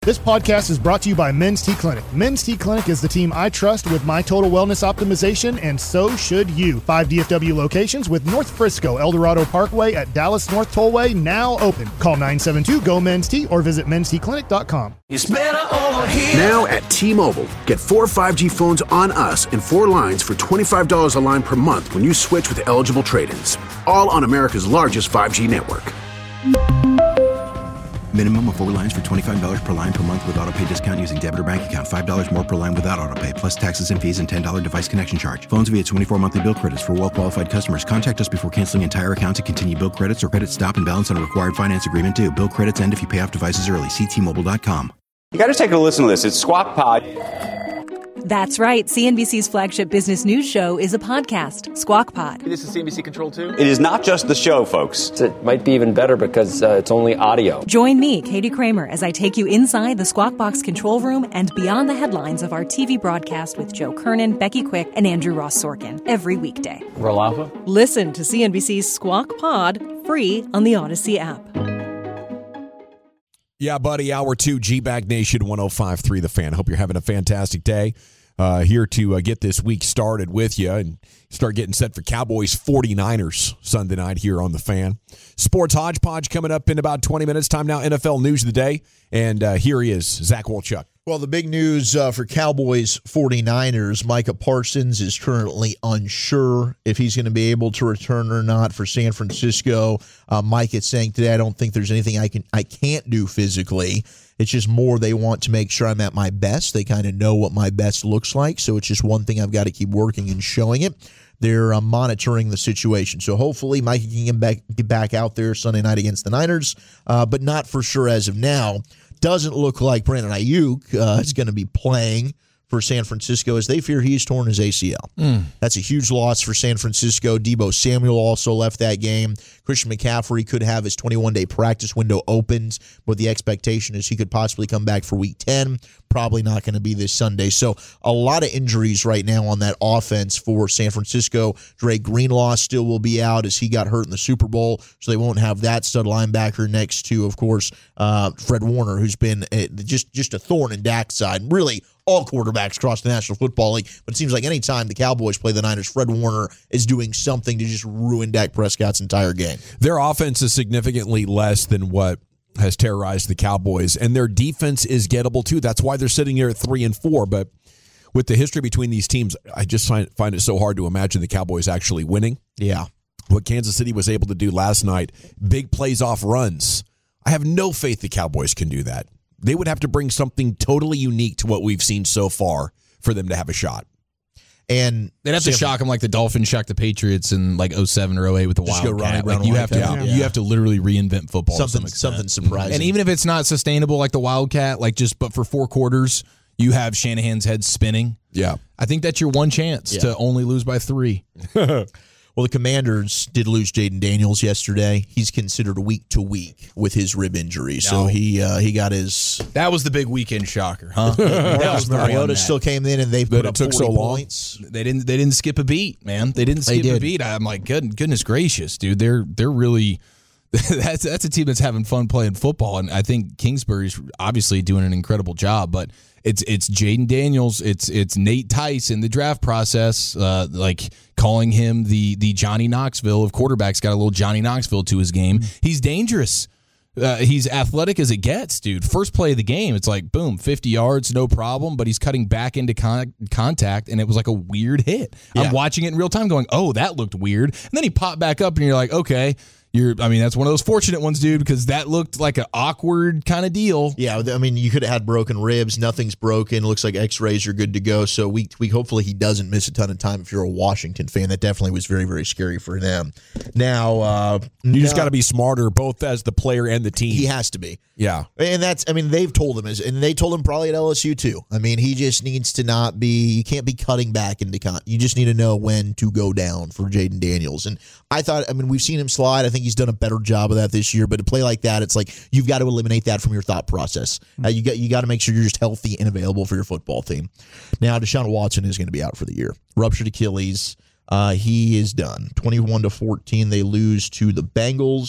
This podcast is brought to you by Men's T Clinic. Men's T Clinic is the team I trust with my total wellness optimization, and so should you. 5 DFW locations with North Frisco, Eldorado Parkway at Dallas North Tollway now open. Call 972-GO-MEN'S-T or visit mensteclinic.com. It's better over here. Now at T-Mobile, get 4 5G phones on us and 4 lines for $25 a line per month when you switch with eligible trade-ins. All on America's largest 5G network. Minimum of 4 lines for $25 per line per month with autopay discount using debit or bank account. $5 more per line without autopay, plus taxes and fees and $10 device connection charge. Phones via 24 monthly bill credits for well-qualified customers. Contact us before canceling entire account to continue bill credits or credit stop and balance on a required finance agreement due. Bill credits end if you pay off devices early. See T-Mobile.com. You got to take a listen to this. It's Squawk Pod. That's right. CNBC's flagship business news show is a podcast, Squawk Pod. This is CNBC Control 2? It is not just the show, folks. It might be even better because it's only audio. Join me, Katie Kramer, as I take you inside the Squawk Box control room and beyond the headlines of our TV broadcast with Joe Kernan, Becky Quick, and Andrew Ross Sorkin every weekday. Roll Alpha? Listen to CNBC's Squawk Pod free on the Odyssey app. Yeah, buddy, Hour 2, G-Bag Nation 105.3 The Fan. Hope you're having a fantastic day. Here to get this week started with you and start getting set for Cowboys 49ers Sunday night here on The Fan. Sports Hodgepodge coming up in about 20 minutes. Time now, NFL News of the Day. And here he is, Zach Wolchuk. Well, the big news for Cowboys 49ers, Micah Parsons is currently unsure if he's going to be able to return or not for San Francisco. Mike is saying today, I don't think there's anything I can't do physically. It's just more they want to make sure I'm at my best. They kind of know what my best looks like, so it's just one thing I've got to keep working and showing it. They're monitoring the situation. So hopefully Mike can get back out there Sunday night against the Niners, but not for sure as of now. Doesn't look like Brandon Ayuk is going to be playing for San Francisco as they fear he's torn his ACL. That's a huge loss for San Francisco. Deebo Samuel also left that game. Christian McCaffrey could have his 21-day practice window opened, but the expectation is he could possibly come back for Week 10. Probably not going to be this Sunday. So a lot of injuries right now on that offense for San Francisco. Dre Greenlaw still will be out as he got hurt in the Super Bowl, so they won't have that stud linebacker next to, of course, Fred Warner, who's been just a thorn in Dak's side. Really, all quarterbacks across the National Football League, but it seems like any time the Cowboys play the Niners, Fred Warner is doing something to just ruin Dak Prescott's entire game. Their offense is significantly less than what has terrorized the Cowboys, and their defense is gettable too. That's why they're sitting here at 3-4. But with the history between these teams, I just find it so hard to imagine the Cowboys actually winning. Yeah. What Kansas City was able to do last night, big plays off runs. I have no faith the Cowboys can do that. They would have to bring something totally unique to what we've seen so far for them to have a shot. And they'd have to shock them like the Dolphins shocked the Patriots in like 07 or 08 with the Wildcat. Like you have to literally reinvent football. Something surprising. And even if it's not sustainable like the Wildcat, but for 4 quarters, you have Shanahan's head spinning. Yeah. I think that's your one chance to only lose by 3. Well, the Commanders did lose Jaden Daniels yesterday. He's considered week to week with his rib injury, so he got his. That was the big weekend shocker, huh? Mariota still came in and they put up 40 points. They didn't skip a beat, man. They didn't skip a beat. I'm like, goodness gracious, dude. They're really. That's a team that's having fun playing football, and I think Kingsbury's obviously doing an incredible job. But it's Jaden Daniels, it's Nate Tice in the draft process, calling him the Johnny Knoxville of quarterbacks. Got a little Johnny Knoxville to his game. He's dangerous. He's athletic as it gets, dude. First play of the game, it's like boom, 50 yards, no problem. But he's cutting back into contact, and it was like a weird hit. Yeah. I'm watching it in real time, going, "Oh, that looked weird." And then he popped back up, and you're like, "Okay." That's one of those fortunate ones, dude, because that looked like an awkward kind of deal. Yeah, you could have had broken ribs. Nothing's broken. Looks like x-rays are good to go. So we hopefully he doesn't miss a ton of time if you're a Washington fan. That definitely was very, very scary for them. Now, you just got to be smarter, both as the player and the team. He has to be. Yeah. And they've told him, and they told him probably at LSU too. He just needs to not be, you can't be cutting back into you just need to know when to go down for Jaden Daniels. And I thought, we've seen him slide. I think he's done a better job of that this year, but to play like that, it's like you've got to eliminate that from your thought process. You got to make sure you're just healthy and available for your football team. Now, Deshaun Watson is going to be out for the year. Ruptured Achilles. He is done. 21-14, they lose to the Bengals.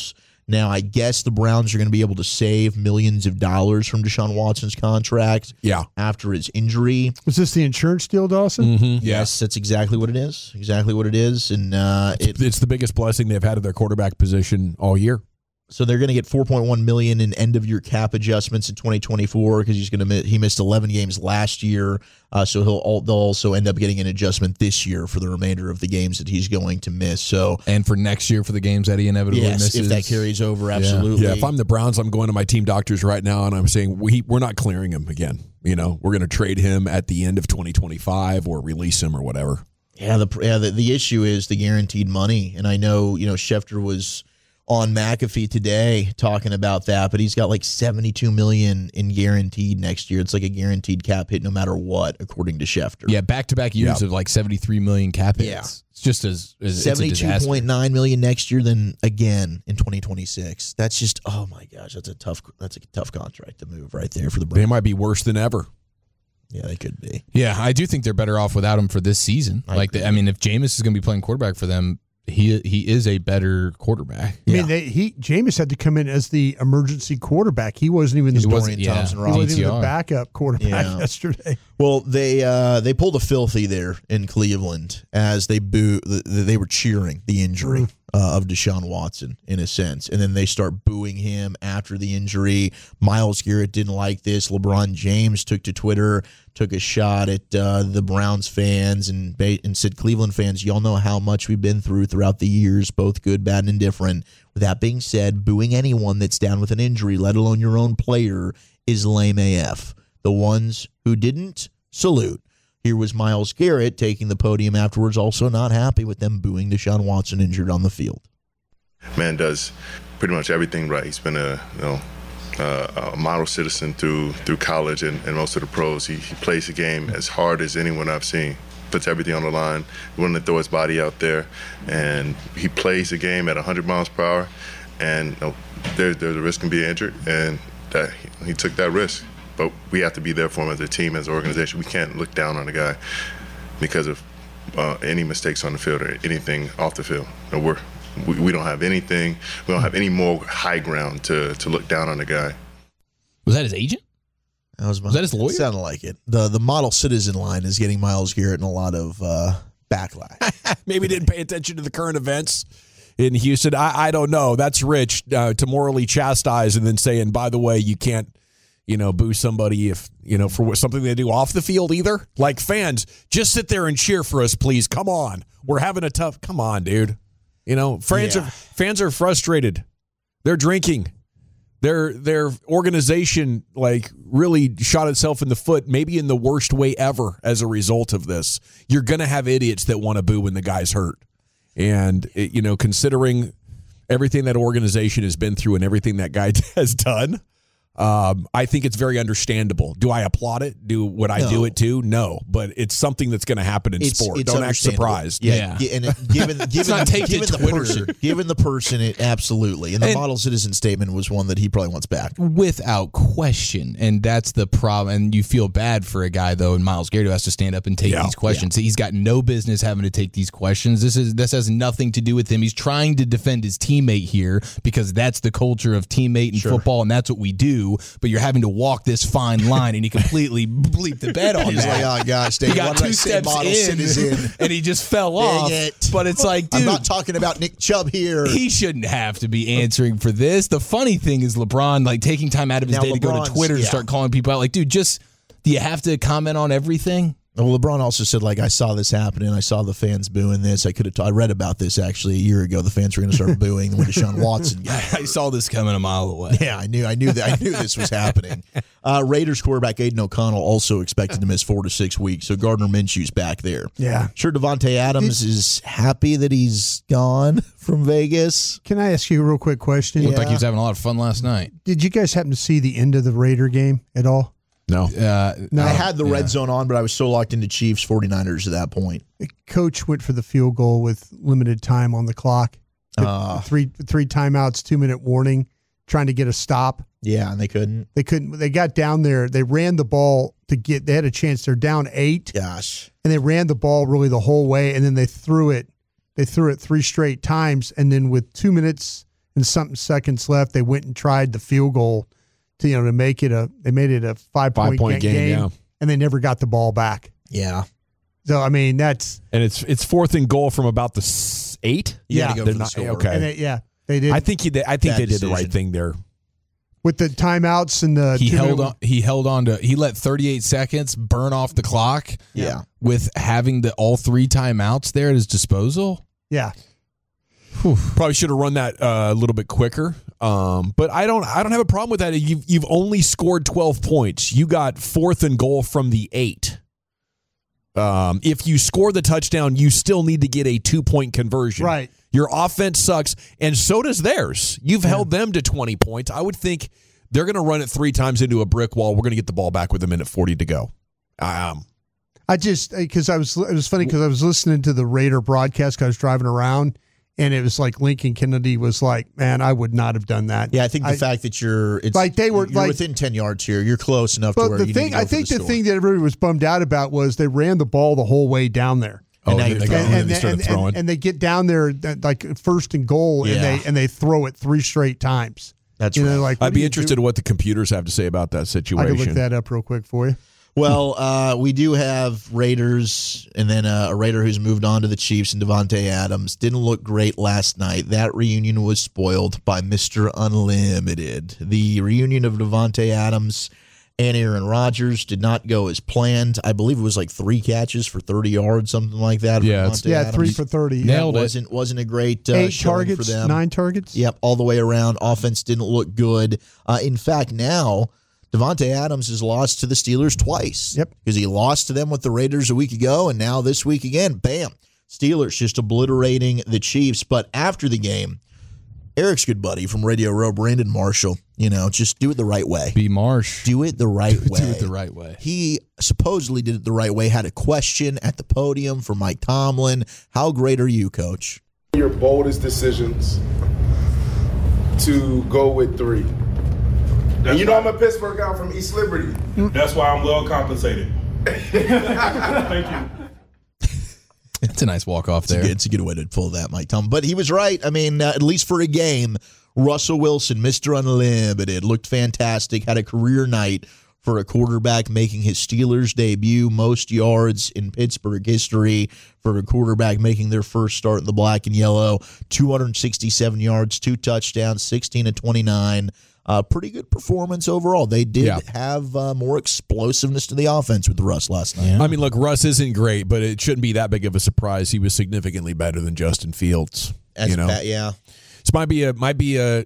Now, I guess the Browns are going to be able to save millions of dollars from Deshaun Watson's contract after his injury. Was this the insurance deal, Dawson? Mm-hmm. Yes, that's exactly what it is. Exactly what it is. And it's the biggest blessing they've had at their quarterback position all year. So they're going to get $4.1 million in end-of-year cap adjustments in 2024 because he missed 11 games last year. So they'll also end up getting an adjustment this year for the remainder of the games that he's going to miss. So and for next year for the games that he inevitably misses, if that carries over, absolutely. Yeah, if I'm the Browns, I'm going to my team doctors right now and I'm saying we're not clearing him again. You know, we're going to trade him at the end of 2025 or release him or whatever. Yeah, the issue is the guaranteed money, and I know Schefter was on McAfee today talking about that, but he's got like $72 million in guaranteed next year. It's like a guaranteed cap hit no matter what, according to Schefter. Yeah, back-to-back years of like $73 million cap hits. Yeah. It's just as $72.9 million next year, then again in 2026. That's just, oh my gosh, that's a tough contract to move right there for the Browns. They might be worse than ever. Yeah, they could be. Yeah, I do think they're better off without him for this season. If Jameis is going to be playing quarterback for them, he is a better quarterback. I mean, Jameis had to come in as the emergency quarterback. He wasn't even the backup quarterback yesterday. Well, they pulled a filthy there in Cleveland as they were cheering the injury of Deshaun Watson in a sense, and then they start booing him after the injury. Myles Garrett didn't like this. LeBron James took to Twitter, took a shot at the Browns fans and said, Cleveland fans, y'all know how much we've been throughout the years, both good, bad, and indifferent. With that being said, booing anyone that's down with an injury, let alone your own player, is lame AF. The ones who didn't, salute. Here was Myles Garrett taking the podium afterwards, also not happy with them booing Deshaun Watson injured on the field. Man does pretty much everything right. He's been a model citizen through college and most of the pros. He plays the game as hard as anyone I've seen. Puts everything on the line, willing to throw his body out there, and he plays the game at 100 miles per hour. And there's a risk of being injured, and that he took that risk. But we have to be there for him as a team, as an organization. We can't look down on the guy because of any mistakes on the field or anything off the field. We don't have anything. We don't have any more high ground to look down on the guy. Was that his agent? Was that his lawyer? Sounded like it. The model citizen line is getting Myles Garrett in a lot of backlash. Maybe didn't pay attention to the current events in Houston. I don't know. That's rich to morally chastise and then saying, by the way, you can't boo somebody if, for something they do off the field either. Like, fans, just sit there and cheer for us, please. Come on. We're having a tough, come on, dude. Fans are frustrated. They're drinking. Their organization, really shot itself in the foot, maybe in the worst way ever as a result of this. You're going to have idiots that want to boo when the guy's hurt. And, considering everything that organization has been through and everything that guy has done, I think it's very understandable. Do I applaud it? Would I do it too? No, but it's something that's going to happen in sport. Don't act surprised. Yeah. And given the person, it absolutely. And the model citizen statement was one that he probably wants back. Without question. And that's the problem. And you feel bad for a guy, though, in Myles Garrett, who has to stand up and take these questions. Yeah. He's got no business having to take these questions. This has nothing to do with him. He's trying to defend his teammate here because that's the culture of teammate in football, and that's what we do. But you're having to walk this fine line, and he completely bleeped the bed on He's that. Like, oh gosh, Dave, he got 2 steps in, and he just fell off. But it's like, dude, I'm not talking about Nick Chubb here. He shouldn't have to be answering for this. The funny thing is LeBron, taking time out of his day to go to Twitter to start calling people out. Dude, do you have to comment on everything? Well, LeBron also said, I saw this happening. I saw the fans booing this. I read about this actually a year ago. The fans were going to start booing when Deshaun Watson got I saw this coming a mile away. Yeah, I knew this was happening. Raiders quarterback Aiden O'Connell also expected to miss 4 to 6 weeks. So Gardner Minshew's back there. Yeah, sure. Devontae Adams is happy that he's gone from Vegas. Can I ask you a real quick question? Looked like he was having a lot of fun last night. Did you guys happen to see the end of the Raider game at all? No. I had the red zone on, but I was so locked into Chiefs 49ers at that point. The coach went for the field goal with limited time on the clock. Three timeouts, 2-minute warning, trying to get a stop. Yeah, and they couldn't. They got down there. They ran the ball they had a chance. They're down 8. Gosh. And they ran the ball really the whole way, and then they threw it. They threw it 3 straight times, and then with 2 minutes and something seconds left. They went and tried the field goal to make it they made it a 5-point game, and they never got the ball back. Yeah. So I mean and it's 4th and goal from about the 8. Yeah, they're not okay. And they did. I think they did the right thing there with the timeouts and the he let 38 seconds burn off the clock. Yeah, with having all 3 timeouts there at his disposal. Yeah. Whew. Probably should have run that a little bit quicker. But I don't have a problem with that. You've only scored 12 points. You got 4th and goal from the 8. If you score the touchdown, you still need to get a 2-point conversion. Right. Your offense sucks, and so does theirs. You've held them to 20 points. I would think they're going to run it 3 times into a brick wall. We're going to get the ball back with 1:40 to go. It was funny because I was listening to the Raider broadcast because I was driving around, and it was like Lincoln Kennedy was like, "Man, I would not have done that." Yeah, I think the fact that you're within 10 yards here, you're close enough to where you need to go I think the thing that everybody was bummed out about was they ran the ball the whole way down there. Oh, and they started throwing. And they get down there like 1st and goal, and they throw it 3 straight times. That's right. I'd be interested in what the computers have to say about that situation. I can look that up real quick for you. Well, we do have Raiders, and then a Raider who's moved on to the Chiefs, and Davante Adams. Didn't look great last night. That reunion was spoiled by Mr. Unlimited. The reunion of Davante Adams and Aaron Rodgers did not go as planned. I believe it was like 3 catches for 30 yards, something like that. Yeah, 3 for 30. Nailed it. Wasn't a great 8 showing targets, for them. 9 targets. Yep, all the way around. Offense didn't look good. In fact, now Davante Adams has lost to the Steelers twice. Yep. Because he lost to them with the Raiders a week ago, and now this week again, bam, Steelers just obliterating the Chiefs. But after the game, Eric's good buddy from Radio Row, Brandon Marshall, just do it the right way. Be Marsh. Do it the right way. Do it the right way. He supposedly did it the right way, had a question at the podium for Mike Tomlin. How great are you, Coach? Your boldest decisions to go with 3. And I'm a Pittsburgh guy from East Liberty. That's why I'm well compensated. Thank you. It's a nice walk-off there. It's a good way to pull that, Mike Tomlin. But he was right. I mean, at least for a game, Russell Wilson, Mr. Unlimited, looked fantastic, had a career night for a quarterback making his Steelers debut, most yards in Pittsburgh history for a quarterback making their first start in the black and yellow, 267 yards, 2 touchdowns, 16-29. Pretty good performance overall. They did have more explosiveness to the offense with Russ last night. Yeah. I mean, look, Russ isn't great, but it shouldn't be that big of a surprise. He was significantly better than Justin Fields. Yeah. This might be a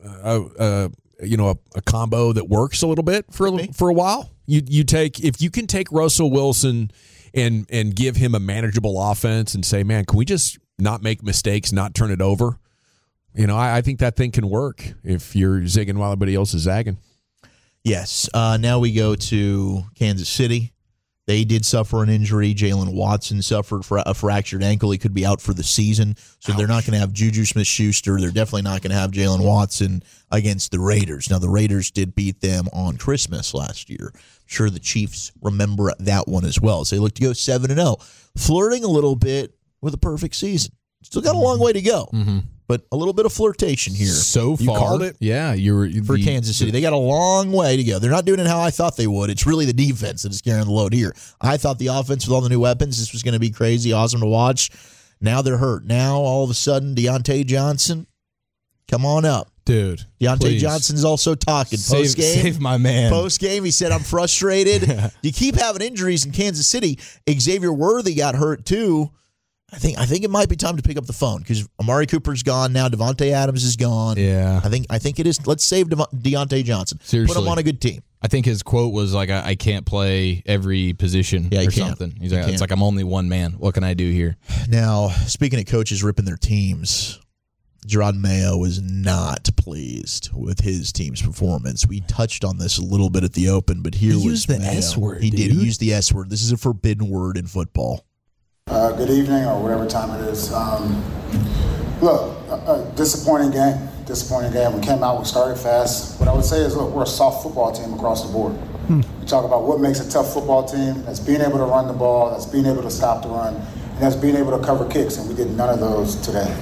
combo that works a little bit for a while. If you can take Russell Wilson and give him a manageable offense and say, man, can we just not make mistakes, not turn it over? I think that thing can work if you're zigging while everybody else is zagging. Yes. Now we go to Kansas City. They did suffer an injury. Jalen Watson suffered a fractured ankle. He could be out for the season. So they're not going to have Juju Smith-Schuster. They're definitely not going to have Jalen Watson against the Raiders. Now, the Raiders did beat them on Christmas last year. I'm sure the Chiefs remember that one as well. So they look to go 7-0, flirting a little bit with a perfect season. Still got a long way to go. Mm-hmm. But a little bit of flirtation here. So far. You called it? Yeah. For Kansas City. They got a long way to go. They're not doing it how I thought they would. It's really the defense that is carrying the load here. I thought the offense with all the new weapons, this was going to be crazy, awesome to watch. Now they're hurt. Now, all of a sudden, Deontay Johnson, come on up. Dude. Deontay Johnson's also talking. Post-game. Save my man. Post-game, he said, I'm frustrated. You keep having injuries in Kansas City. Xavier Worthy got hurt, too. I think it might be time to pick up the phone because Amari Cooper's gone now. Devontae Adams is gone. Yeah. I think it is. Let's save Deontay Johnson. Seriously. Put him on a good team. I think his quote was like, I can't play every position or something. He's like, it's like, I'm only one man. What can I do here? Now, speaking of coaches ripping their teams, Gerard Mayo was not pleased with his team's performance. We touched on this a little bit at the Open, but here he was used the Mayo. S word. He did. He used the S word. This is a forbidden word in football. Good evening, or whatever time it is. Look, disappointing game. We came out, we started fast. What I would say is, look, we're a soft football team across the board. We talk about what makes a tough football team. That's being able to run the ball, that's being able to stop the run, and that's being able to cover kicks, and we did none of those today.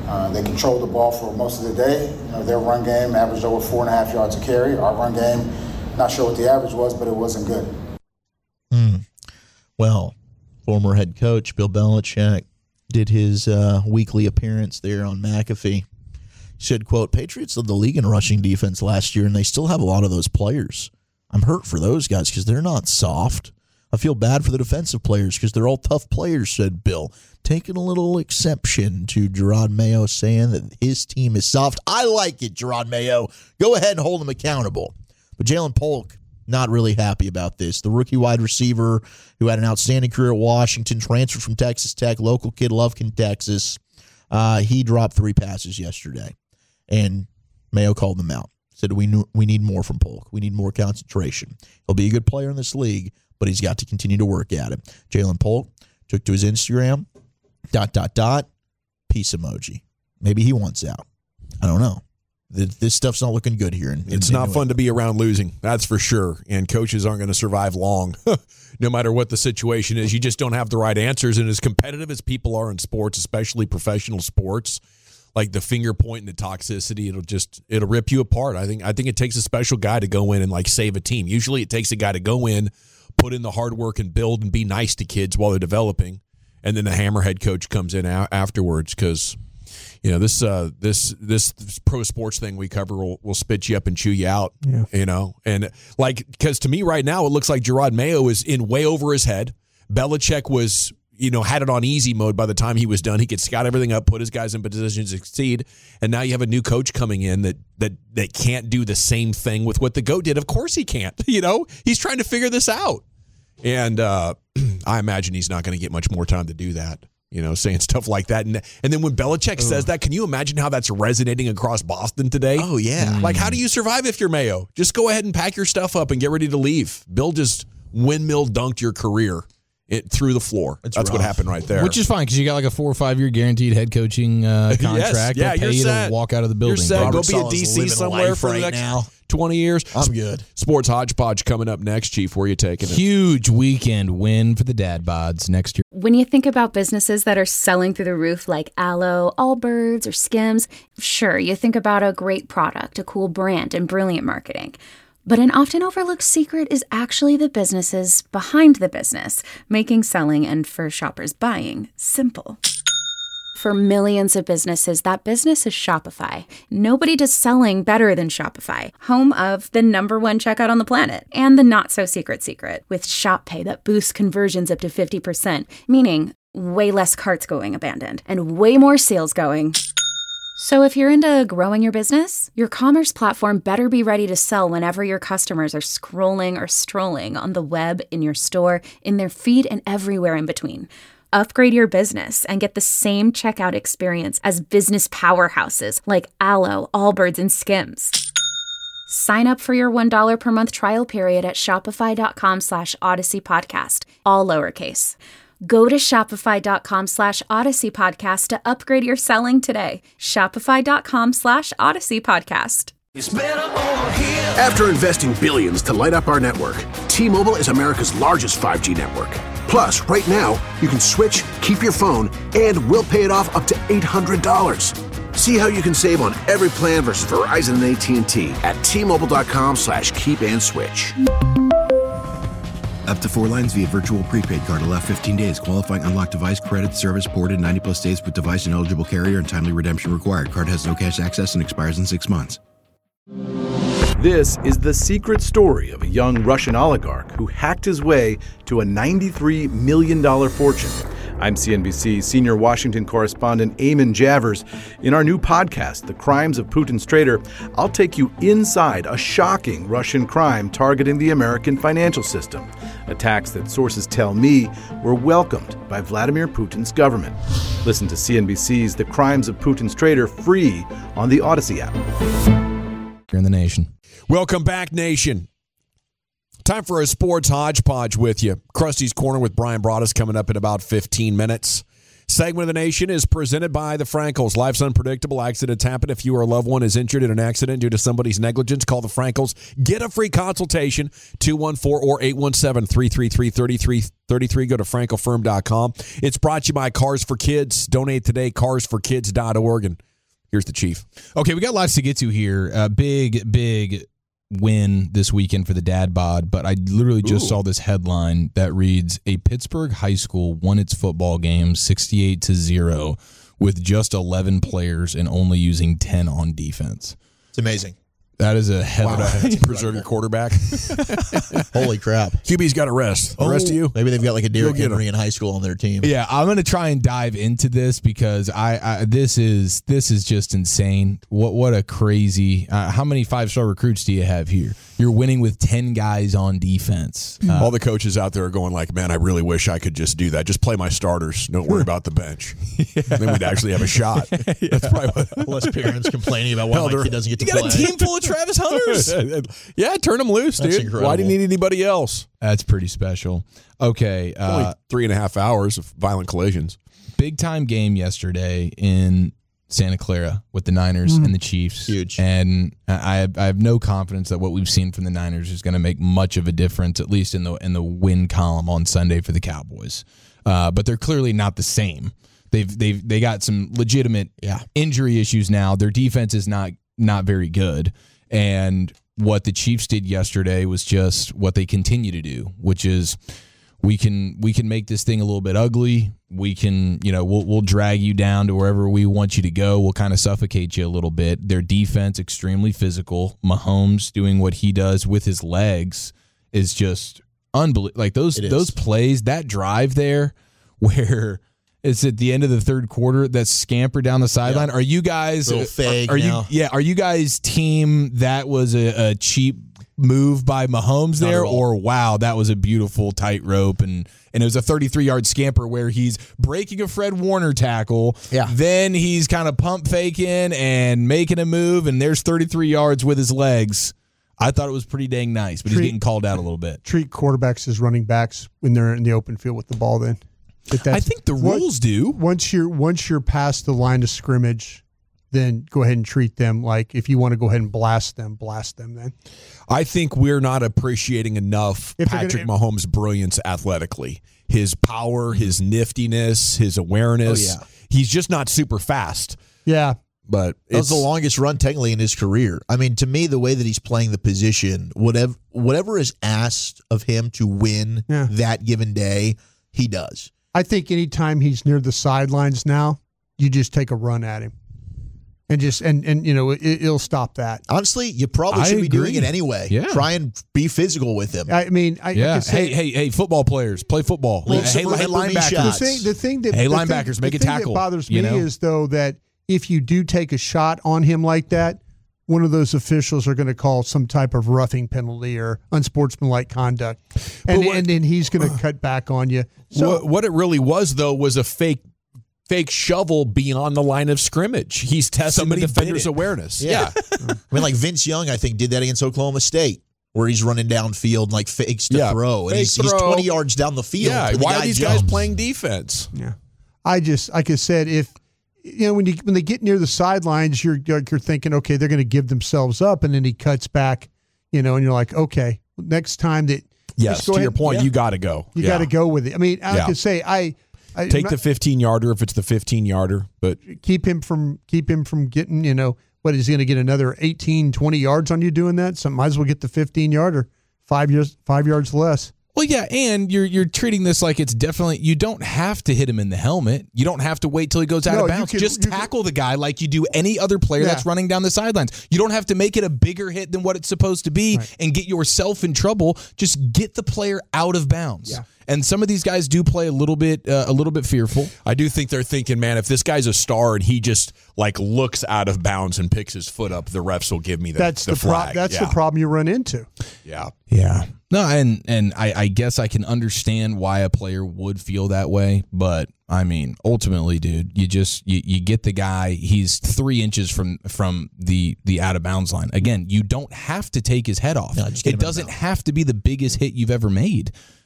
They controlled the ball for most of the day. Their run game averaged over 4.5 yards a carry. Our run game, not sure what the average was, but it wasn't good. Well, former head coach Bill Belichick did his weekly appearance there on McAfee. He said, quote, Patriots led the league in rushing defense last year, and they still have a lot of those players. I'm hurt for those guys because they're not soft. I feel bad for the defensive players because they're all tough players, said Bill, taking a little exception to Gerard Mayo saying that his team is soft. I like it, Gerard Mayo. Go ahead and hold him accountable. But Jalen Polk, not really happy about this. The rookie wide receiver who had an outstanding career at Washington, transferred from Texas Tech, local kid, Lufkin, Texas. He dropped 3 passes yesterday, and Mayo called them out. Said we need more from Polk. We need more concentration. He'll be a good player in this league, but he's got to continue to work at it. Jalen Polk took to his Instagram, ... peace emoji. Maybe he wants out. I don't know. This stuff's not looking good here. It's not fun to be around losing, that's for sure. And coaches aren't going to survive long, no matter what the situation is. You just don't have the right answers. And as competitive as people are in sports, especially professional sports, like the finger point and the toxicity, it'll rip you apart. I think it takes a special guy to go in and like save a team. Usually it takes a guy to go in, put in the hard work and build and be nice to kids while they're developing. And then the hammerhead coach comes in afterwards because, this pro sports thing we cover will spit you up and chew you out, And because to me right now, it looks like Gerard Mayo is in way over his head. Belichick was, had it on easy mode by the time he was done. He could scout everything up, put his guys in position to succeed. And now you have a new coach coming in that can't do the same thing with what the GOAT did. Of course he can't. He's trying to figure this out. And I imagine he's not going to get much more time to do that, saying stuff like that. And then when Belichick says that, can you imagine how that's resonating across Boston today? Oh, yeah. Like, how do you survive if you're Mayo? Just go ahead and pack your stuff up and get ready to leave. Bill just windmill dunked your career through the floor. That's what happened right there. Which is fine because you got like a 4 or 5 year guaranteed head coaching contract. Yeah, They'll pay you to walk out of the building. You're set. Go be a DC somewhere for the next 20 years. I'm good. Sports Hodgepodge coming up next, Chief. Where are you taking it? Huge weekend win for the dad bods next year. When you think about businesses that are selling through the roof like Aloe, Allbirds, or Skims, sure, you think about a great product, a cool brand, and brilliant marketing. But an often overlooked secret is actually the businesses behind the business, making selling and for shoppers buying simple. For millions of businesses, that business is Shopify. Nobody does selling better than Shopify, home of the #1 checkout on the planet and the not-so-secret secret with Shop Pay that boosts conversions up to 50%, meaning way less carts going abandoned and way more sales going. So if you're into growing your business, your commerce platform better be ready to sell whenever your customers are scrolling or strolling on the web, in your store, in their feed, and everywhere in between. Upgrade your business and get the same checkout experience as business powerhouses like Aloe, Allbirds, and Skims. Sign up for your $1 per month trial period at shopify.com/Odyssey Podcast, all lowercase. Go to shopify.com/Odyssey Podcast to upgrade your selling today. Shopify.com/Odyssey Podcast. After investing billions to light up our network, T-Mobile is America's largest 5G network. Plus, right now, you can switch, keep your phone, and we'll pay it off up to $800. See how you can save on every plan versus Verizon and AT&T at T-Mobile.com/keep-and-switch. Up to 4 lines via virtual prepaid card. Allow 15 days. Qualifying unlocked device credit service ported 90-plus days with device and eligible carrier and timely redemption required. Card has no cash access and expires in 6 months. This is the secret story of a young Russian oligarch who hacked his way to a $93 million fortune. I'm CNBC senior Washington correspondent Eamon Javers. In our new podcast, The Crimes of Putin's Traitor, I'll take you inside a shocking Russian crime targeting the American financial system. Attacks that sources tell me were welcomed by Vladimir Putin's government. Listen to CNBC's The Crimes of Putin's Traitor free on the Odyssey app. Here in the nation. Welcome back, nation. Time for a sports hodgepodge with you. Krusty's Corner with Brian Broaddus coming up in about 15 minutes. segment of the nation is presented by the Frankels. Life's unpredictable. Accidents happen. If you or a loved one is injured in an accident due to somebody's negligence, call the Frankels. Get a free consultation, 214 or 817-333-3333. Go to frankelfirm.com. It's brought to you by Cars for Kids. Donate today, carsforkids.org. And here's the Chief. Okay, we got lots to get to here. Big win this weekend for the Dad Bod, but I literally just saw this headline that reads, a Pittsburgh high school won its football game 68-0 with just 11 players and only using 10 on defense. It's amazing. That is a headline. Preserve your quarterback. Holy crap. QB's got to rest. The rest of you? Maybe they've got like a Derrick Henry in high school on their team. Yeah, I'm going to try and dive into this because this is just insane. What a crazy. How many 5-star recruits do you have here? You're winning with 10 guys on defense. All the coaches out there are going like, man, I really wish I could just do that. Just play my starters. Don't worry about the bench. Then we'd actually have a shot. That's probably what. Less parents complaining about why my kid doesn't get to play. You got a team full of Travis Hunters. Yeah, turn them loose, That's dude. incredible. Why do you need anybody else? That's pretty special. Okay. Only 3.5 hours of violent collisions. Big time game yesterday in Santa Clara with the Niners and the Chiefs. Huge. And I have no confidence that what we've seen from the Niners is going to make much of a difference, at least in the win column on Sunday for the Cowboys. But they're clearly not the same. They got some legitimate injury issues now. Their defense is not very good. And what the Chiefs did yesterday was just what they continue to do, which is we can make this thing a little bit ugly. We can, we'll drag you down to wherever we want you to go. We'll kind of suffocate you a little bit. Their defense, extremely physical. Mahomes doing what he does with his legs is just unbelievable. Like those plays, that drive there where it's at the end of the third quarter, that scamper down the sideline. Are you guys fake are now. are you guys team that was a cheap move by Mahomes there, or wow, that was a beautiful tightrope, and it was a 33-yard scamper where he's breaking a Fred Warner tackle, then he's kind of pump faking and making a move, and there's 33 yards with his legs. I thought it was pretty dang nice, but he's getting called out a little bit. Treat quarterbacks as running backs when they're in the open field with the ball. Then I think the rules do. Once you're past the line of scrimmage, then go ahead and treat them like, if you want to go ahead and blast them then. I think we're not appreciating enough Patrick Mahomes' brilliance athletically. His power, his niftiness, his awareness. He's just not super fast. Yeah. But that was the longest run technically in his career. I mean, to me, the way that he's playing the position, whatever is asked of him to win that given day, he does. I think anytime he's near the sidelines now, you just take a run at him. And it'll stop that. Honestly, you probably should be doing it anyway. Yeah. Try and be physical with him. I mean, hey, football players, play football. Hey, linebackers. The thing that linebackers, make a tackle. That bothers me is though that if you do take a shot on him like that, one of those officials are going to call some type of roughing penalty or unsportsmanlike conduct, and then he's going to cut back on you. So what it really was though was a fake shovel beyond the line of scrimmage. He's testing the defender's awareness. Yeah. I mean, like Vince Young, I think, did that against Oklahoma State, where he's running downfield and like fakes to throw. And he's 20 yards down the field. Yeah, why are these guys playing defense? Yeah. Like I said, if when they get near the sidelines, you're thinking, okay, they're going to give themselves up, and then he cuts back, and you're like, okay, next time that to your point, you got to go. You got to go with it. I mean, I could say take the 15-yarder if it's the 15-yarder, but keep him from getting, what is he going to get another 18, 20 yards on you doing that? So might as well get the 15-yarder, 5 yards less. Well, yeah, and you're treating this like it's definitely, you don't have to hit him in the helmet. You don't have to wait till he goes out of bounds. Just tackle the guy like you do any other player that's running down the sidelines. You don't have to make it a bigger hit than what it's supposed to be and get yourself in trouble. Just get the player out of bounds. Yeah. And some of these guys do play a little bit fearful. I do think they're thinking, man, if this guy's a star and he just looks out of bounds and picks his foot up, the refs will give me the flag. That's the problem you run into. Yeah. Yeah. No, and I guess I can understand why a player would feel that way, but I mean, ultimately, dude, you get the guy. He's 3 inches from the out of bounds line. Again, you don't have to take his head off. No, it doesn't have to be the biggest hit you've ever made.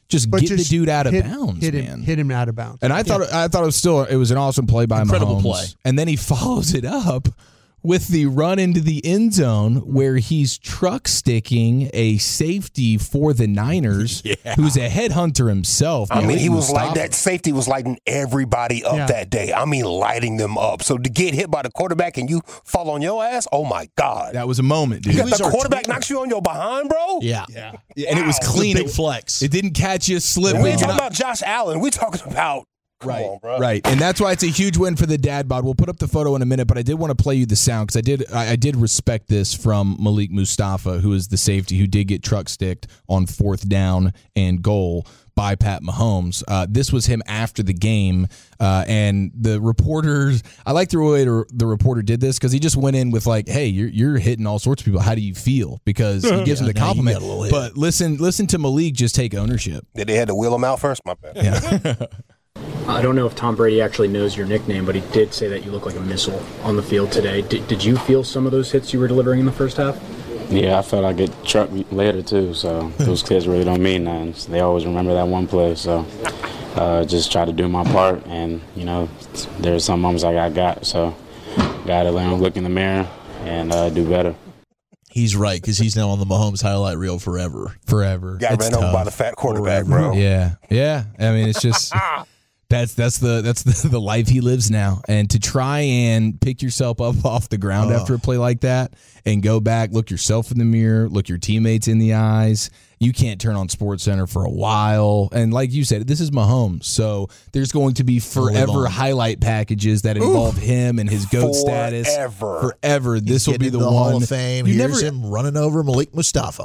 Just get the dude out of bounds, man. Hit him out of bounds. And I thought it was an awesome play by Incredible Mahomes. play. And then he follows it up with the run into the end zone where he's truck sticking a safety for the Niners, who's a headhunter himself. I mean, he was like that. Safety was lighting everybody up that day. I mean, lighting them up. So to get hit by the quarterback and you fall on your ass, oh my God. That was a moment, dude. You got the quarterback knocks you on your behind, bro? Yeah. And it was clean. It was a big flex. It didn't catch you slipping. We ain't talking about Josh Allen. We talking about Right, and that's why it's a huge win for the dad bod. We'll put up the photo in a minute, but I did want to play you the sound because I did respect this from Malik Mustafa, who is the safety who did get truck sticked on 4th down and goal by Pat Mahomes. This was him after the game, and the reporters. I like the way the reporter did this because he just went in with like, "Hey, you're hitting all sorts of people. How do you feel?" Because he gives him the compliment. But listen to Malik just take ownership. Did they have to wheel him out first? My bad. Yeah. I don't know if Tom Brady actually knows your nickname, but he did say that you look like a missile on the field today. Did you feel some of those hits you were delivering in the first half? Yeah, I felt I get trucked later too, so those kids really don't mean nothing. So they always remember that one play, so just try to do my part. And, you know, there's some moments I got, so got to learn to look in the mirror and do better. He's right, because he's now on the Mahomes highlight reel forever. Got ran over by the fat quarterback, bro. Yeah. I mean, it's just that's the life he lives now. And to try and pick yourself up off the ground after a play like that and go back, look yourself in the mirror, look your teammates in the eyes. You can't turn on SportsCenter for a while. And like you said, this is Mahomes. So there's going to be forever highlight packages that involve him and his GOAT status. Forever. This will be the one. Hall of Fame. Here's him running over Malik Mustafa.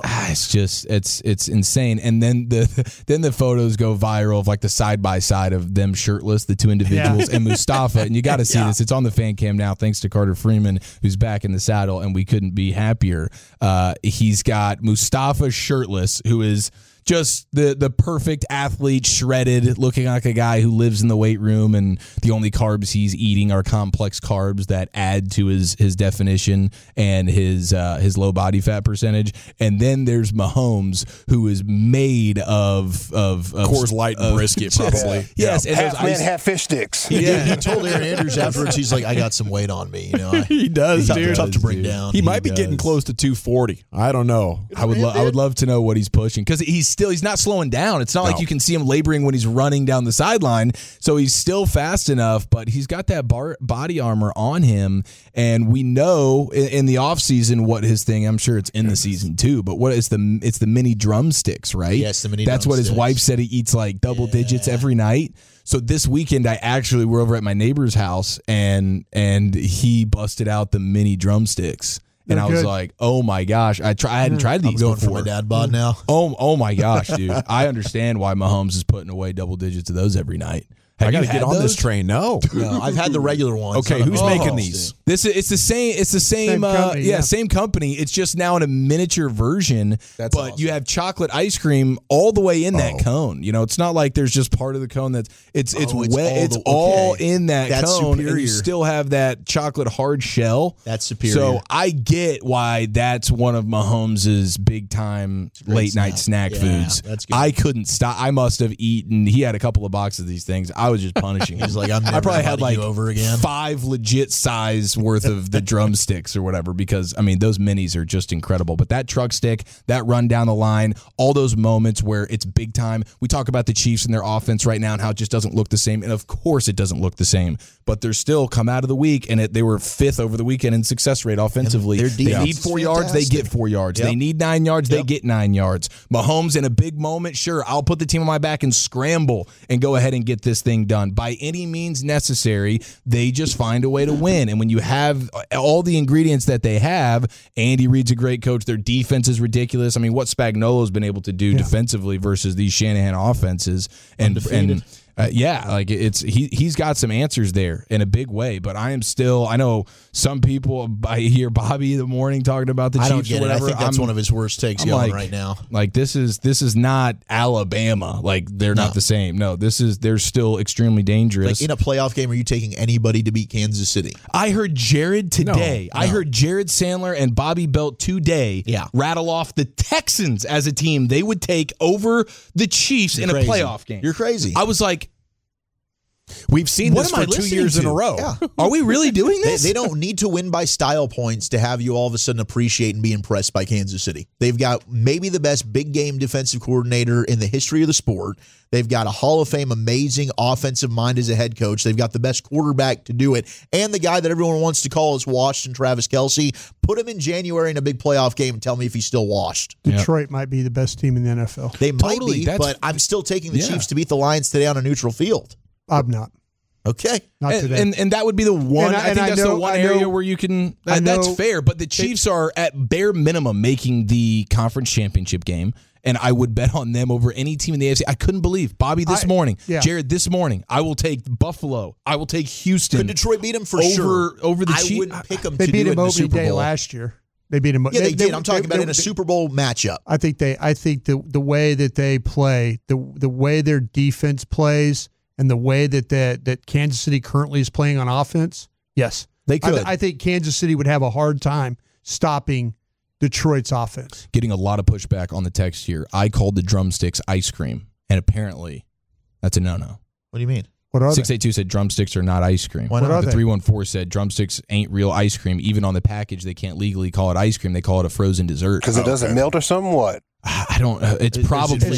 It's insane. And then the photos go viral of like the side by side of them shirtless, the two individuals, and Mustafa. And you got to see this. It's on the fan cam now, thanks to Carter Freeman, who's back in the saddle, and we couldn't be happier. He's got Mustafa shirtless, who is just the perfect athlete, shredded, looking like a guy who lives in the weight room, and the only carbs he's eating are complex carbs that add to his definition and his low body fat percentage. And then there's Mahomes, who is made of Coors Light and brisket, probably. Yes, and half man, half fish sticks. He told Aaron Andrews afterwards, he's like, I got some weight on me. You know, he does, dude. Tough to bring down. He might be getting close to 240. I don't know. I would love to know what he's pushing, because he's not slowing down. It's not like you can see him laboring when he's running down the sideline. So he's still fast enough, but he's got that body armor on him. And we know in the offseason what his thing, I'm sure it's in the season too, but it's the mini drumsticks, right? Yes, the mini That's drumsticks. What his wife said. He eats like double digits every night. So this weekend, we're over at my neighbor's house, and he busted out the mini drumsticks. And I was like, oh my gosh. I hadn't tried these I'm going before. for my dad bod now. Oh my gosh, dude. I understand why Mahomes is putting away double digits of those every night. I got to get on this train. No, I've had the regular ones. Okay, who's making these? It's the same company. Same company. It's just now in a miniature version. But awesome. You have chocolate ice cream all the way in that cone. You know, it's not like there's just part of the cone that's it's wet. It's all in that cone. Superior. And you still have that chocolate hard shell. That's superior. So I get why that's one of Mahomes's big time late night snack foods. That's good. I couldn't stop. I must have eaten. He had a couple of boxes of these things. I was just punishing him. He's like, I probably had like over again. 5 legit size worth of the drumsticks or whatever, because I mean those minis are just incredible. But that truck stick, that run down the line, all those moments where it's big time. We talk about the Chiefs and their offense right now and how it just doesn't look the same. And of course it doesn't look the same, but they're still come out of the week and they were 5th over the weekend in success rate offensively. They need 4 yards, they get 4 yards. Yep. They need 9 yards, they get 9 yards. Mahomes in a big moment, sure, I'll put the team on my back and scramble and go ahead and get this thing done. By any means necessary, they just find a way to win. And when you have all the ingredients that they have, Andy Reid's a great coach. Their defense is ridiculous. I mean, what Spagnuolo's been able to do defensively versus these Shanahan offenses. And He's got some answers there in a big way, but I know some people, I hear Bobby in the morning talking about the Chiefs. I don't get or whatever. it. I think that's one of his worst takes going right now. Like this is not Alabama. Like they're not the same. No, they're still extremely dangerous. Like in a playoff game, are you taking anybody to beat Kansas City? I heard Jared today. No. I heard Jared Sandler and Bobby Belt today rattle off the Texans as a team they would take over the Chiefs in a playoff game. You're crazy. I was like, we've seen this for 2 years in a row. Yeah. Are we really doing this? They don't need to win by style points to have you all of a sudden appreciate and be impressed by Kansas City. They've got maybe the best big game defensive coordinator in the history of the sport. They've got a Hall of Fame amazing offensive mind as a head coach. They've got the best quarterback to do it. And the guy that everyone wants to call is washed, and Travis Kelce. Put him in January in a big playoff game and tell me if he's still washed. Detroit might be the best team in the NFL. They might be, but I'm still taking the Chiefs to beat the Lions today on a neutral field. I'm not. Okay. Not today. And that would be the one. I think that's the one area where you can. That's fair. But the Chiefs are at bare minimum making the conference championship game, and I would bet on them over any team in the AFC. I couldn't believe Bobby this morning, Jared this morning. I will take Buffalo. I will take Houston. Could Detroit beat them for sure? Over the I Chiefs. wouldn't pick them. They to beat do them it in the opening Super day Bowl last year. They beat them. Yeah, they did. I'm talking about in a Super Bowl matchup. I think the way that they play, the way their defense plays, and the way that Kansas City currently is playing on offense, yes, they could. I think Kansas City would have a hard time stopping Detroit's offense. Getting a lot of pushback on the text here. I called the drumsticks ice cream, and apparently that's a no-no. What do you mean? What are 682 said drumsticks are not ice cream. Why not? The 314 said drumsticks ain't real ice cream. Even on the package, they can't legally call it ice cream. They call it a frozen dessert. Because it doesn't melt or something? What? I don't know. It's probably...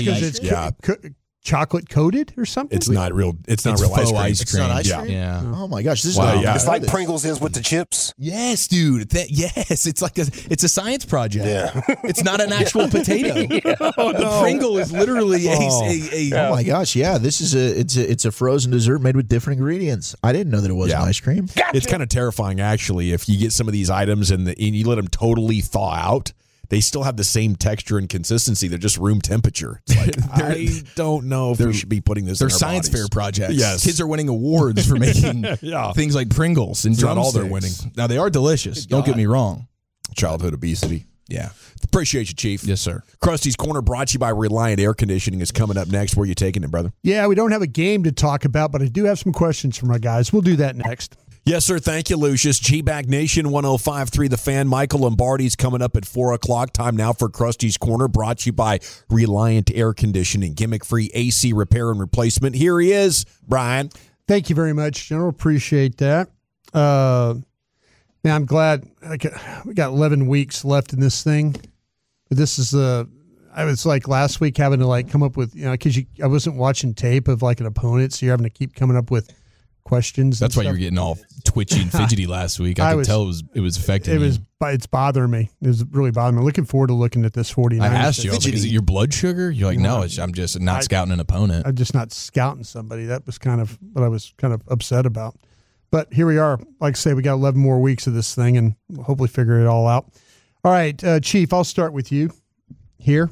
chocolate coated or something? It's not real. It's not real ice cream. It's not ice cream? Yeah. Oh my gosh, this is It's like Pringles is with the chips. Yes, dude. Yes, it's like it's a science project. Yeah. It's not an actual potato. The Pringle is literally a Oh my gosh, yeah. This is it's a frozen dessert made with different ingredients. I didn't know that it wasn't ice cream. Gotcha. It's kind of terrifying actually if you get some of these items and you let them totally thaw out. They still have the same texture and consistency. They're just room temperature. It's like, I don't know if we should be putting this in our science bodies. fair projects. Yes. Kids are winning awards for making things like Pringles and Not all drumsticks. they're winning. Now, they are delicious. Don't get me wrong. Childhood obesity. Yeah. Appreciate you, Chief. Yes, sir. Krusty's Corner brought to you by Reliant Air Conditioning is coming up next. Where are you taking it, brother? Yeah, we don't have a game to talk about, but I do have some questions for my guys. We'll do that next. Yes, sir. Thank you, Lucius. G-Bag Nation 105.3 The Fan. Michael Lombardi's coming up at 4 o'clock. Time now for Krusty's Corner, brought to you by Reliant Air Conditioning. Gimmick-free AC repair and replacement. Here he is, Brian. Thank you very much, General. Appreciate that. Man, I'm glad we got 11 weeks left in this thing. But this is I was like last week having to come up with, because I wasn't watching tape of an opponent, so you're having to keep coming up with questions. That's why you were getting all twitchy and fidgety last week. I could tell it was affecting you. It's bothering me. It was really bothering me. Looking forward to looking at this 49ers. I asked you, I was like, is it your blood sugar? You're like, no, I'm just not scouting an opponent. I'm just not scouting somebody. That was kind of what I was kind of upset about. But here we are. Like I say, we got 11 more weeks of this thing, and we'll hopefully figure it all out. All right, Chief, I'll start with you here.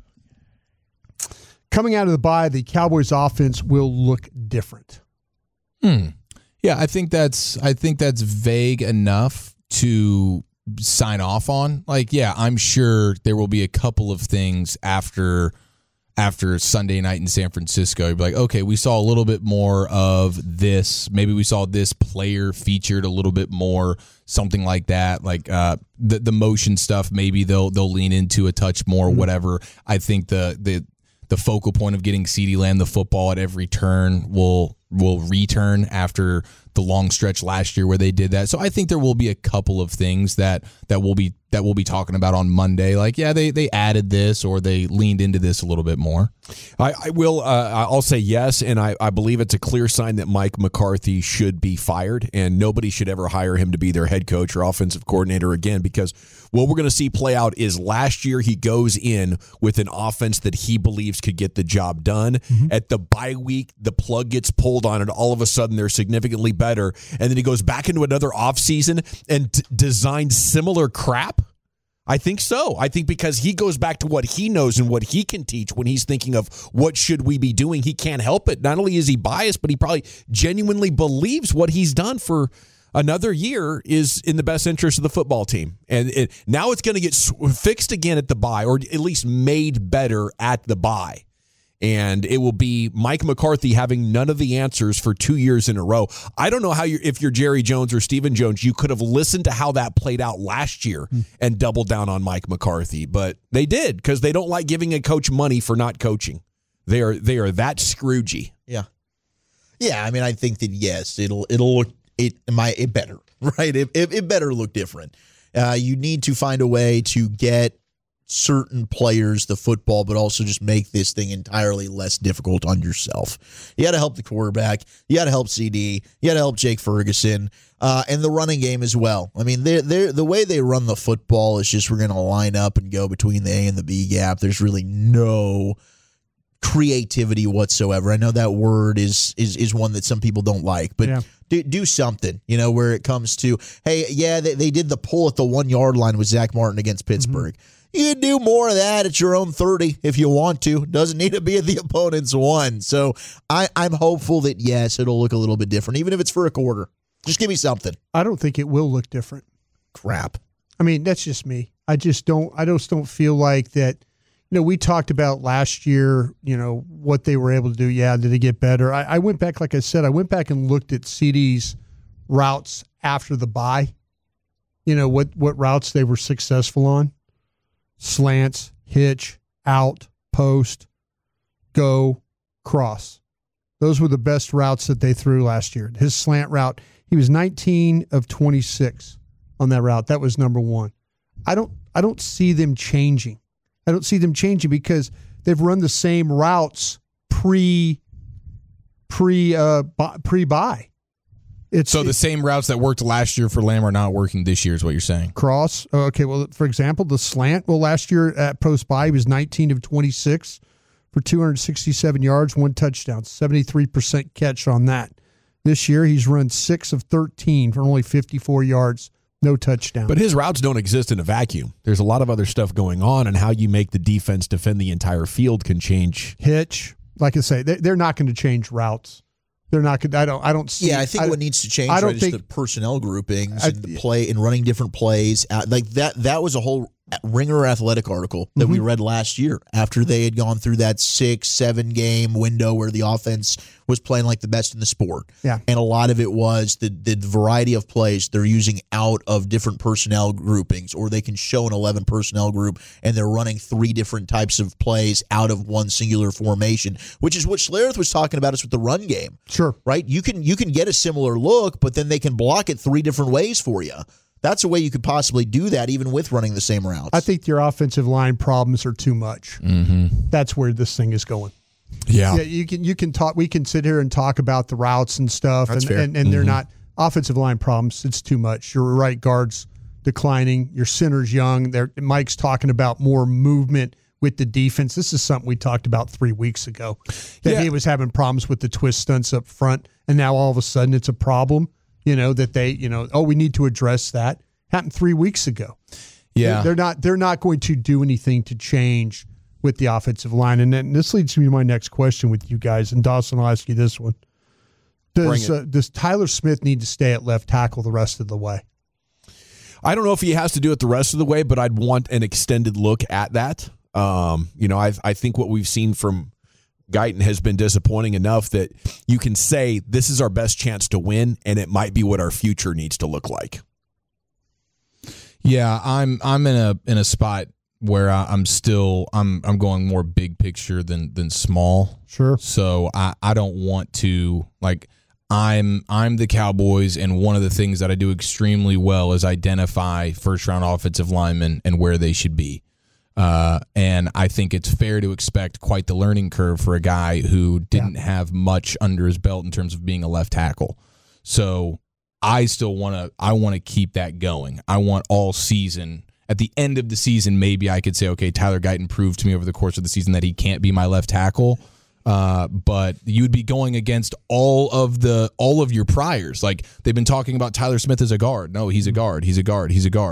Coming out of the bye, the Cowboys' offense will look different. Yeah, I think that's vague enough to sign off on. I'm sure there will be a couple of things after Sunday night in San Francisco. You'd be like, okay, we saw a little bit more of this. Maybe we saw this player featured a little bit more, something like that. The motion stuff, maybe they'll lean into a touch more, whatever. I think the focal point of getting CeeDee Lamb the football at every turn will return after the long stretch last year where they did that. So I think there will be a couple of things that we'll be talking about on Monday. They added this or they leaned into this a little bit more. I'll say yes, and I believe it's a clear sign that Mike McCarthy should be fired, and nobody should ever hire him to be their head coach or offensive coordinator again, because what we're going to see play out is last year he goes in with an offense that he believes could get the job done. Mm-hmm. At the bye week, the plug gets pulled on it. All of a sudden, they're significantly better, and then he goes back into another offseason and designs similar crap. I think so. I think because he goes back to what he knows and what he can teach when he's thinking of what should we be doing. He can't help it. Not only is he biased, but he probably genuinely believes what he's done for another year is in the best interest of the football team. And now it's going to get fixed again at the bye, or at least made better at the bye. And it will be Mike McCarthy having none of the answers for 2 years in a row. I don't know how if you're Jerry Jones or Stephen Jones, you could have listened to how that played out last year and doubled down on Mike McCarthy. But they did, because they don't like giving a coach money for not coaching. They are that Scroogey. Yeah. Yeah, I mean, I think that, yes, it'll look it better, right? It better look different. You need to find a way to get certain players the football, but also just make this thing entirely less difficult on yourself. You got to help the quarterback. You got to help CD. You got to help Jake Ferguson, and the running game as well. I mean, the way they run the football is just we're going to line up and go between the A and the B gap. There's really no creativity whatsoever. I know that word is one that some people don't like, but do something, where it comes to, hey, yeah, they did the pull at the 1 yard line with Zach Martin against Pittsburgh. Mm-hmm. You can do more of that at your own 30 if you want to. Doesn't need to be at the opponent's 1. So I'm hopeful that, yes, it'll look a little bit different, even if it's for a quarter. Just give me something. I don't think it will look different. Crap. I mean, that's just me. I just don't feel like that. We talked about last year, what they were able to do. Yeah, did it get better? I went back, like I said, and looked at CD's routes after the bye. What routes they were successful on. Slants, hitch, out, post, go, cross. Those were the best routes that they threw last year. His slant route, he was 19 of 26 on that route. That was number 1. I don't see them changing. I don't see them changing because they've run the same routes pre-bye. So the same routes that worked last year for Lamb are not working this year is what you're saying. Cross. Okay, well, for example, the slant. Well, last year at post-bye, he was 19 of 26 for 267 yards, 1 touchdown, 73% catch on that. This year, he's run 6 of 13 for only 54 yards, no touchdown. But his routes don't exist in a vacuum. There's a lot of other stuff going on, and how you make the defense defend the entire field can change. Hitch. Like I say, they're not going to change routes. They're not good. I don't see. Yeah, I think what needs to change is the personnel groupings and the play and running different plays. Like that was a whole Ringer Athletic article that we read last year after they had gone through that 6-7 game window where the offense was playing like the best in the sport. Yeah. And a lot of it was the variety of plays they're using out of different personnel groupings, or they can show an 11 personnel group and they're running 3 different types of plays out of one singular formation, which is what Schlereth was talking about us with the run game. Sure. Right? You can get a similar look, but then they can block it 3 different ways for you. That's a way you could possibly do that, even with running the same routes. I think your offensive line problems are too much. Mm-hmm. That's where this thing is going. Yeah, you can talk. We can sit here and talk about the routes and stuff, and they're not offensive line problems. It's too much. Your right guard's declining. Your center's young. Mike's talking about more movement with the defense. This is something we talked about 3 weeks ago. That he was having problems with the twist stunts up front, and now all of a sudden it's a problem. That they, we need to address that. Happened 3 weeks ago. Yeah. They're not going to do anything to change with the offensive line. And then this leads me to my next question with you guys. And Dawson, I'll ask you this one. Does Tyler Smith need to stay at left tackle the rest of the way? I don't know if he has to do it the rest of the way, but I'd want an extended look at that. I think what we've seen from Guyton has been disappointing enough that you can say this is our best chance to win, and it might be what our future needs to look like. Yeah, I'm in a spot where I'm going more big picture than small. Sure. So I don't want to, like, I'm the Cowboys, and one of the things that I do extremely well is identify first round offensive linemen and where they should be. And I think it's fair to expect quite the learning curve for a guy who didn't have much under his belt in terms of being a left tackle. So I still want to keep that going. I want all season. At the end of the season, maybe I could say, okay, Tyler Guyton proved to me over the course of the season that he can't be my left tackle. But you'd be going against all of your priors. Like, they've been talking about Tyler Smith as a guard. No, he's a guard. He's a guard. He's a guard.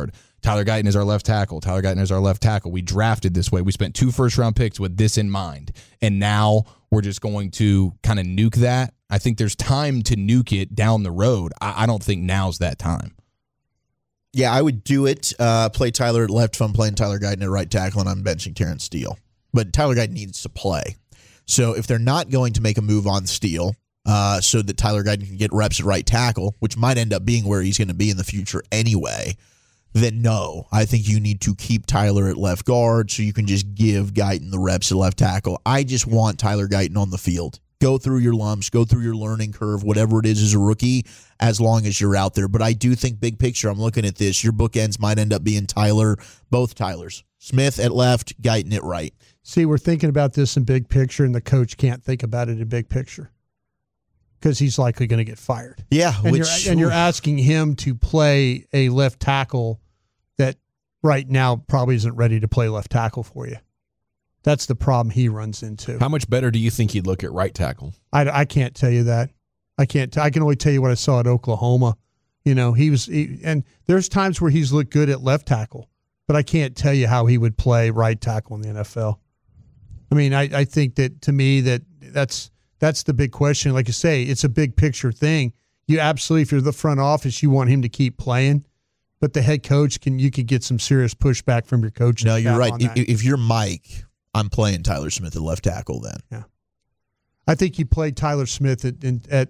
Tyler Guyton is our left tackle. Tyler Guyton is our left tackle. We drafted this way. We spent 2 first-round picks with this in mind. And now we're just going to kind of nuke that. I think there's time to nuke it down the road. I don't think now's that time. Yeah, I would do it. Play Tyler at left if I'm playing Tyler Guyton at right tackle, and I'm benching Terrence Steele. But Tyler Guyton needs to play. So if they're not going to make a move on Steele so that Tyler Guyton can get reps at right tackle, which might end up being where he's going to be in the future anyway, then no, I think you need to keep Tyler at left guard so you can just give Guyton the reps at left tackle. I just want Tyler Guyton on the field. Go through your lumps, go through your learning curve, whatever it is as a rookie, as long as you're out there. But I do think big picture, I'm looking at this, your bookends might end up being both Tylers. Smith at left, Guyton at right. See, we're thinking about this in big picture, and the coach can't think about it in big picture because he's likely going to get fired. Yeah. And you're asking him to play a left tackle that right now probably isn't ready to play left tackle for you. That's the problem he runs into. How much better do you think he'd look at right tackle? I can't tell you that. I can't. I can only tell you what I saw at Oklahoma. You know, and there's times where he's looked good at left tackle, but I can't tell you how he would play right tackle in the NFL. I mean, I think that to me that's the big question. Like you say, it's a big picture thing. You absolutely, if you're the front office, you want him to keep playing. But the head coach you could get some serious pushback from your coach. No, you're right. If you're Mike, I'm playing Tyler Smith at left tackle then. Yeah. I think you play Tyler Smith like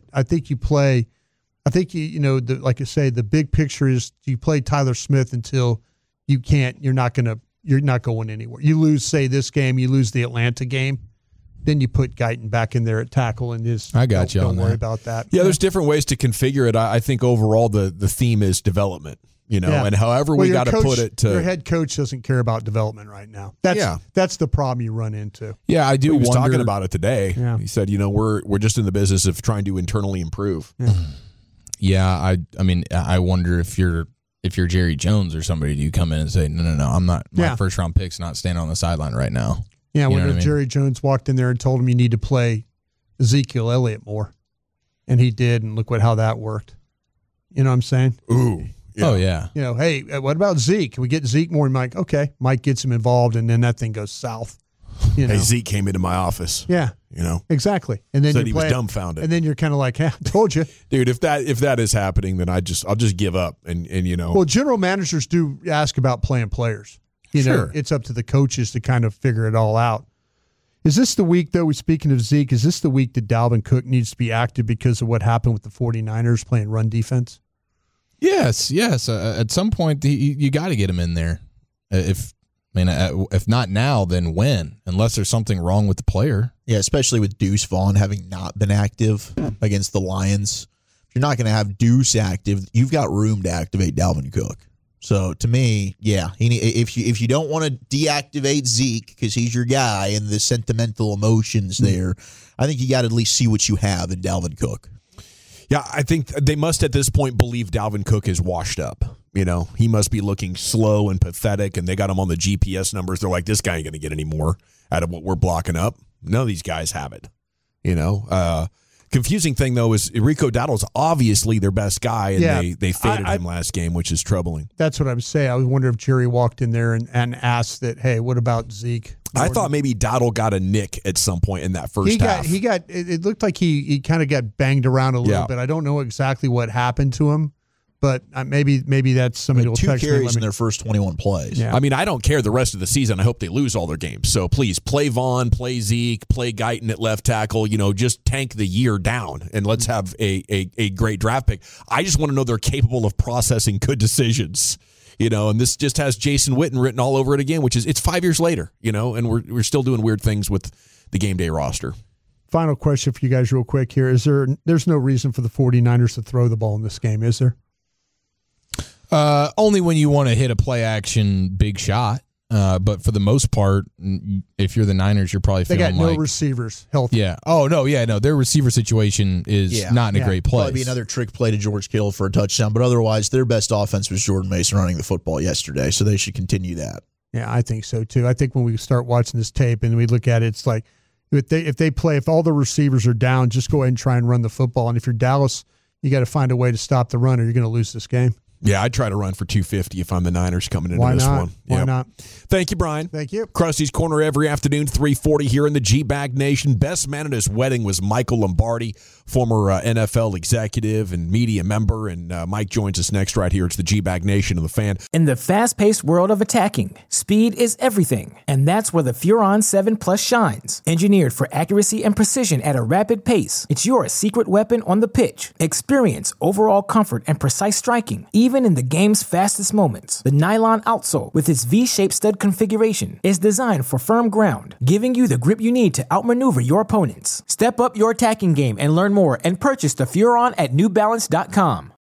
I say, the big picture is you play Tyler Smith until you're not going anywhere. You lose, say, this game, you lose the Atlanta game, then you put Guyton back in there at tackle and just don't worry about that. Yeah, there's different ways to configure it. I think overall the theme is development. And however we got to put it to... Your head coach doesn't care about development right now. That's the problem you run into. Yeah, I do. He was talking about it today. Yeah. He said, we're just in the business of trying to internally improve. Yeah, I mean, I wonder if you're Jerry Jones or somebody, do you come in and say, no, I'm not, my first round pick's not standing on the sideline right now. Yeah, if Jerry Jones walked in there and told him you need to play Ezekiel Elliott more, and he did, and look how that worked. You know what I'm saying? Ooh. Yeah. Oh, yeah. Hey, what about Zeke? Can we get Zeke more? And Mike, okay. Mike gets him involved, and then that thing goes south. Hey, Zeke came into my office. Yeah. Exactly. And then said he was dumbfounded. And then you're kind of like, I told you. Dude, if that is happening, then I'll just give up. And Well, general managers do ask about playing players. Sure. It's up to the coaches to kind of figure it all out. Is this the week, though, speaking of Zeke, is this the week that Dalvin Cook needs to be active because of what happened with the 49ers playing run defense? Yes. At some point, you got to get him in there. If not now, then when? Unless there's something wrong with the player. Yeah, especially with Deuce Vaughn having not been active against the Lions. If you're not going to have Deuce active, you've got room to activate Dalvin Cook. So to me, yeah, if you don't want to deactivate Zeke because he's your guy and the sentimental emotions there, I think you got to at least see what you have in Dalvin Cook. Yeah, I think they must at this point believe Dalvin Cook is washed up. He must be looking slow and pathetic, and they got him on the GPS numbers. They're like, this guy ain't going to get any more out of what we're blocking up. None of these guys have it. Confusing thing, though, is Rico Dowdle's obviously their best guy, and they faded him last game, which is troubling. That's what I was saying. I wonder if Jerry walked in there and asked that, hey, what about Zeke? I thought maybe Dowdle got a nick at some point in that first half. It looked like he kind of got banged around a little bit. I don't know exactly what happened to him, but maybe that's somebody will text me. 2 carries in their first 21 plays. Yeah. I mean, I don't care the rest of the season. I hope they lose all their games. So please play Vaughn, play Zeke, play Guyton at left tackle. Just tank the year down and let's have a great draft pick. I just want to know they're capable of processing good decisions. And this just has Jason Witten written all over it again, which is it's 5 years later, and we're still doing weird things with the game day roster. Final question for you guys real quick here. There's no reason for the 49ers to throw the ball in this game, is there? Only when you want to hit a play action big shot. But for the most part, if you're the Niners, you're probably feeling like... They got no receivers healthy. Yeah. Oh, no, yeah, no. Their receiver situation is not in a great place. Probably be another trick play to George Kittle for a touchdown, but otherwise, their best offense was Jordan Mason running the football yesterday, so they should continue that. Yeah, I think so, too. I think when we start watching this tape and we look at it, it's like if all the receivers are down, just go ahead and try and run the football. And if you're Dallas, you got to find a way to stop the run or you're going to lose this game. Yeah, I'd try to run for 250 if I'm the Niners coming into this one. Why not? Thank you, Brian. Thank you. Krusty's Corner every afternoon, 3:40 here in the G-Bag Nation. Best man at his wedding was Michael Lombardi, former NFL executive and media member. And Mike joins us next right here. It's the G-Bag Nation of the Fan. In the fast-paced world of attacking, speed is everything. And that's where the Furon 7 Plus shines. Engineered for accuracy and precision at a rapid pace, it's your secret weapon on the pitch. Experience overall comfort and precise striking, even in the game's fastest moments. The nylon outsole, with its V-shaped stud configuration, is designed for firm ground, giving you the grip you need to outmaneuver your opponents. Step up your attacking game and learn more and purchase the Furon at newbalance.com.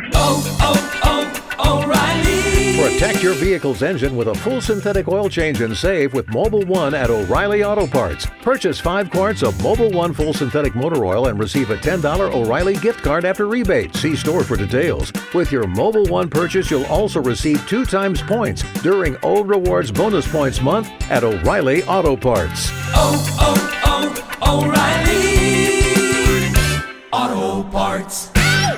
O'Reilly. Protect your vehicle's engine with a full synthetic oil change and save with Mobil 1 at O'Reilly Auto Parts. Purchase 5 quarts of Mobil 1 full synthetic motor oil and receive a $10 O'Reilly gift card after rebate. See store for details. With your Mobil 1 purchase, you'll also receive 2 times points during O Rewards Bonus Points Month at O'Reilly Auto Parts. O'Reilly Auto Parts.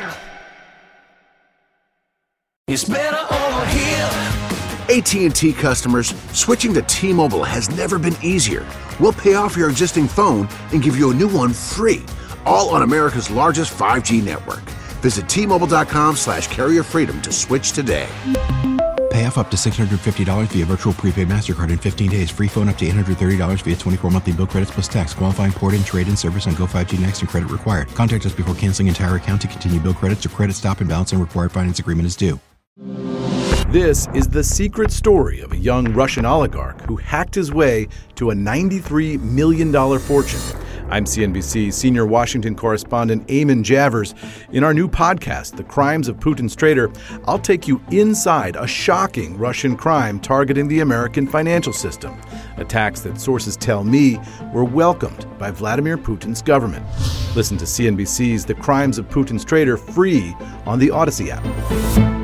It's better over here. AT&T customers, switching to T-Mobile has never been easier. We'll pay off your existing phone and give you a new one free, all on America's largest 5G network. Visit T-Mobile.com/carrier freedom to switch today. Pay off up to $650 via virtual prepaid MasterCard in 15 days. Free phone up to $830 via 24 monthly bill credits plus tax. Qualifying port-in, trade-in service on Go5G Next and credit required. Contact us before canceling entire account to continue bill credits or credit stop and balance and required finance agreement is due. This is the secret story of a young Russian oligarch who hacked his way to a $93 million fortune. I'm CNBC senior Washington correspondent Eamon Javers. In our new podcast, The Crimes of Putin's Traitor, I'll take you inside a shocking Russian crime targeting the American financial system. Attacks that sources tell me were welcomed by Vladimir Putin's government. Listen to CNBC's The Crimes of Putin's Traitor free on the Odyssey app.